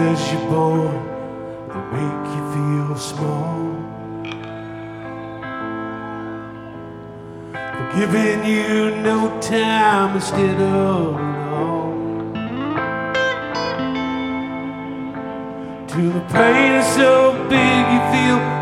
pleasures you're born that make you feel small. For giving you no time instead of it all. Till the pain is so big you feel